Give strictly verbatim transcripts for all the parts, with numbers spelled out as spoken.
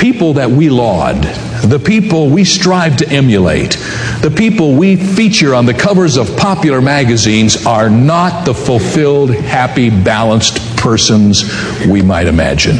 people that we laud, the people we strive to emulate, the people we feature on the covers of popular magazines are not the fulfilled, happy, balanced persons we might imagine.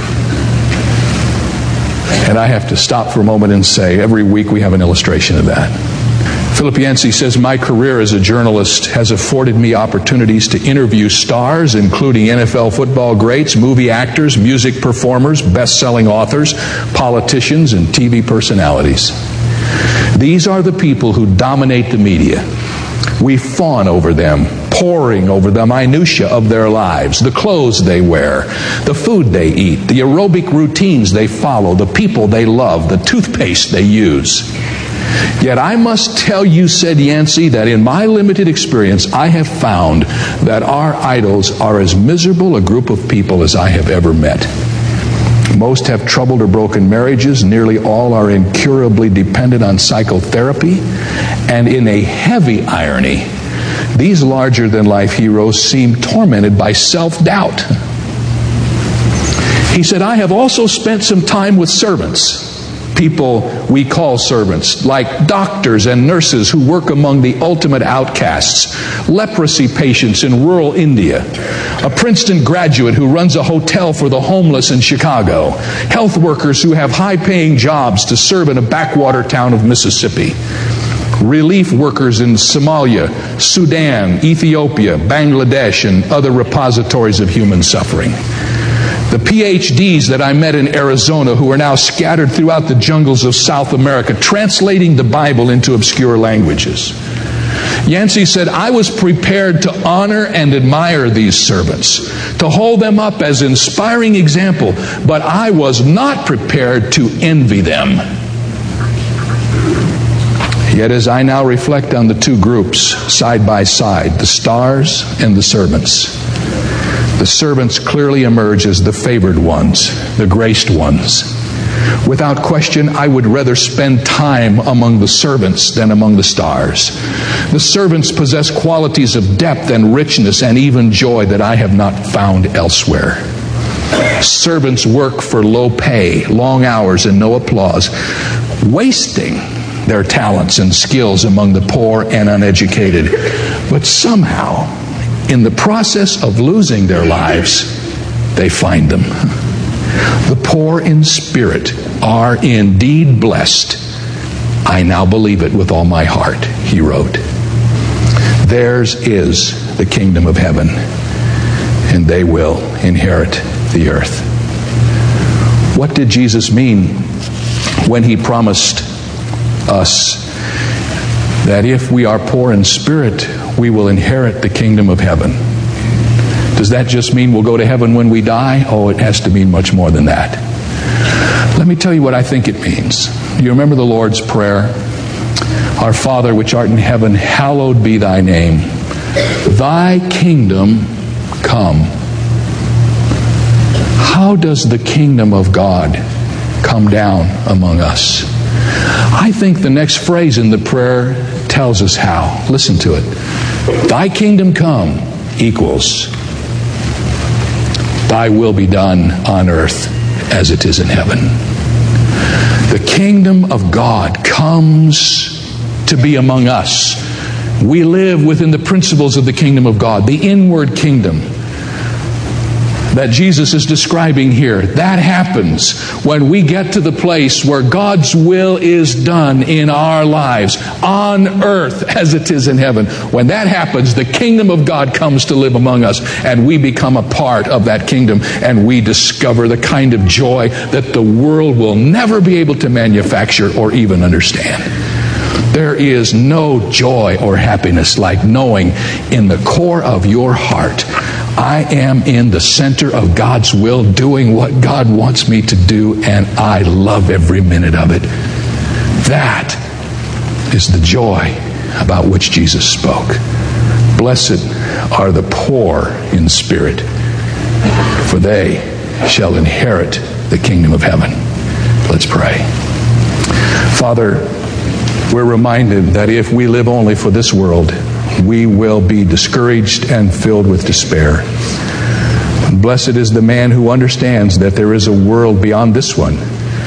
And I have to stop for a moment and say, every week we have an illustration of that. Philip Yancey says, my career as a journalist has afforded me opportunities to interview stars, including N F L football greats, movie actors, music performers, best-selling authors, politicians, and T V personalities. These are the people who dominate the media. We fawn over them, poring over the minutia of their lives, the clothes they wear, the food they eat, the aerobic routines they follow, the people they love, the toothpaste they use. Yet I must tell you, said Yancey, that in my limited experience, I have found that our idols are as miserable a group of people as I have ever met. Most have troubled or broken marriages. Nearly all are incurably dependent on psychotherapy. And in a heavy irony, these larger-than-life heroes seem tormented by self-doubt. He said, I have also spent some time with servants, people we call servants, like doctors and nurses who work among the ultimate outcasts, leprosy patients in rural India, a Princeton graduate who runs a hotel for the homeless in Chicago, health workers who have high-paying jobs to serve in a backwater town of Mississippi, relief workers in Somalia, Sudan, Ethiopia, Bangladesh, and other repositories of human suffering. The P H Ds that I met in Arizona who are now scattered throughout the jungles of South America, translating the Bible into obscure languages. Yancey said, I was prepared to honor and admire these servants, to hold them up as inspiring example, but I was not prepared to envy them. Yet as I now reflect on the two groups side by side, the stars and the servants, the servants clearly emerge as the favored ones, the graced ones. Without question, I would rather spend time among the servants than among the stars. The servants possess qualities of depth and richness and even joy that I have not found elsewhere. Servants work for low pay, long hours, and no applause, wasting their talents and skills among the poor and uneducated. But somehow, in the process of losing their lives, they find them. The poor in spirit are indeed blessed. I now believe it with all my heart, he wrote. Theirs is the kingdom of heaven, and they will inherit the earth. What did Jesus mean when he promised us that if we are poor in spirit, we will inherit the kingdom of heaven? Does that just mean we'll go to heaven when we die? Oh, it has to mean much more than that. Let me tell you what I think it means. You remember the Lord's Prayer? Our Father which art in heaven, hallowed be thy name. Thy kingdom come. How does the kingdom of God come down among us? I think the next phrase in the prayer tells us how. Listen to it. Thy kingdom come equals thy will be done on earth as it is in heaven. The kingdom of God comes to be among us. We live within the principles of the kingdom of God, the inward kingdom that Jesus is describing here. That happens when we get to the place where God's will is done in our lives, on earth as it is in heaven. When that happens, the kingdom of God comes to live among us, and we become a part of that kingdom, and we discover the kind of joy that the world will never be able to manufacture or even understand. There is no joy or happiness like knowing in the core of your heart, I am in the center of God's will, doing what God wants me to do, and I love every minute of it. That is the joy about which Jesus spoke. Blessed are the poor in spirit, for they shall inherit the kingdom of heaven. Let's pray. Father, we're reminded that if we live only for this world, we will be discouraged and filled with despair. Blessed is the man who understands that there is a world beyond this one,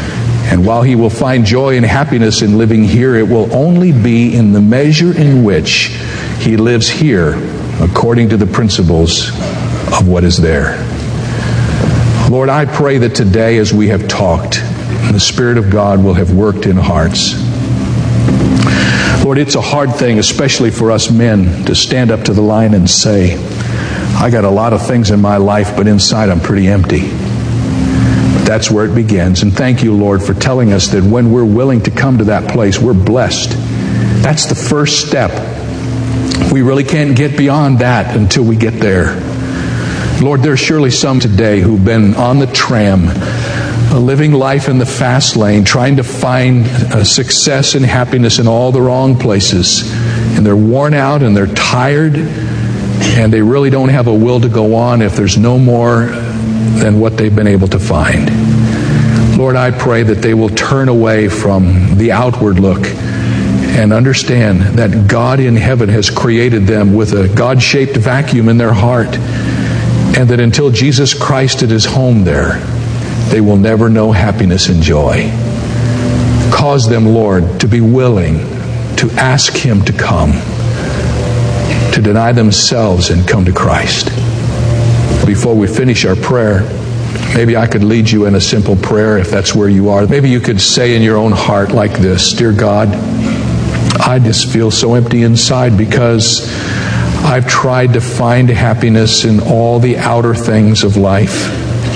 And while he will find joy and happiness in living here, it will only be in the measure in which he lives here according to the principles of what is there. Lord, I pray that today as we have talked, the Spirit of God will have worked in hearts. Lord, it's a hard thing, especially for us men, to stand up to the line and say, I got a lot of things in my life, but inside I'm pretty empty. But that's where it begins. And thank you, Lord, for telling us that when we're willing to come to that place, we're blessed. That's the first step. We really can't get beyond that until we get there. Lord, there's surely some today who've been on the tram, living life in the fast lane, trying to find uh, success and happiness in all the wrong places. And they're worn out and they're tired, and they really don't have a will to go on if there's no more than what they've been able to find. Lord, I pray that they will turn away from the outward look and understand that God in heaven has created them with a God-shaped vacuum in their heart, and that until Jesus Christ at his home there, they will never know happiness and joy. Cause them, Lord, to be willing to ask him to come, to deny themselves and come to Christ. Before we finish our prayer, maybe I could lead you in a simple prayer if that's where you are. Maybe you could say in your own heart like this, Dear God, I just feel so empty inside because I've tried to find happiness in all the outer things of life.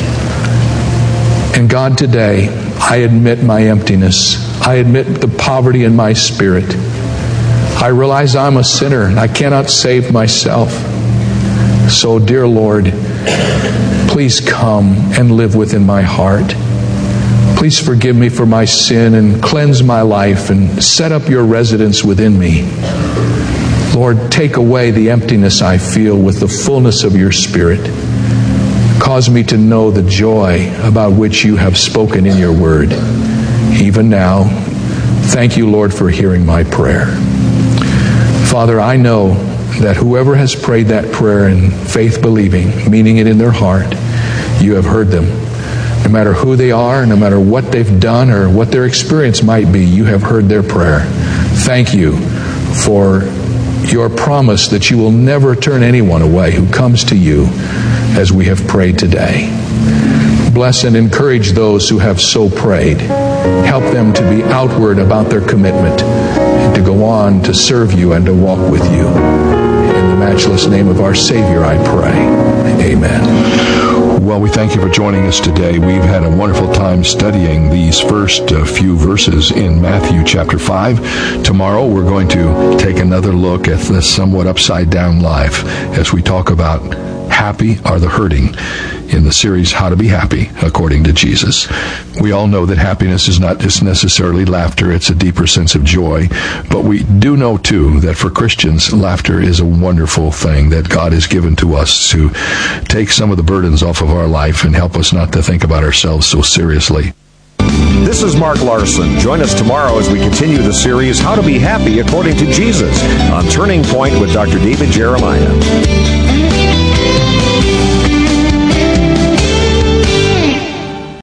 And God, today, I admit my emptiness. I admit the poverty in my spirit. I realize I'm a sinner and I cannot save myself. So, dear Lord, please come and live within my heart. Please forgive me for my sin and cleanse my life and set up your residence within me. Lord, take away the emptiness I feel with the fullness of your Spirit. Cause me to know the joy about which you have spoken in your word. Even now, thank you, Lord, for hearing my prayer. Father, I know that whoever has prayed that prayer in faith believing, meaning it in their heart, you have heard them. No matter who they are, no matter what they've done or what their experience might be, you have heard their prayer. Thank you for your promise that you will never turn anyone away who comes to you as we have prayed today. Bless and encourage those who have so prayed. Help them to be outward about their commitment and to go on to serve you and to walk with you. In the matchless name of our Savior, I pray. Amen. Well, we thank you for joining us today. We've had a wonderful time studying these first uh, few verses in Matthew chapter five. Tomorrow we're going to take another look at the somewhat upside-down life as we talk about happy are the hurting in the series How to Be Happy According to Jesus. We all know that happiness is not just necessarily laughter, it's a deeper sense of joy. But we do know, too, that for Christians, laughter is a wonderful thing that God has given to us to take some of the burdens off of our life and help us not to think about ourselves so seriously. This is Mark Larson. Join us tomorrow as we continue the series How to Be Happy According to Jesus on Turning Point with Doctor David Jeremiah.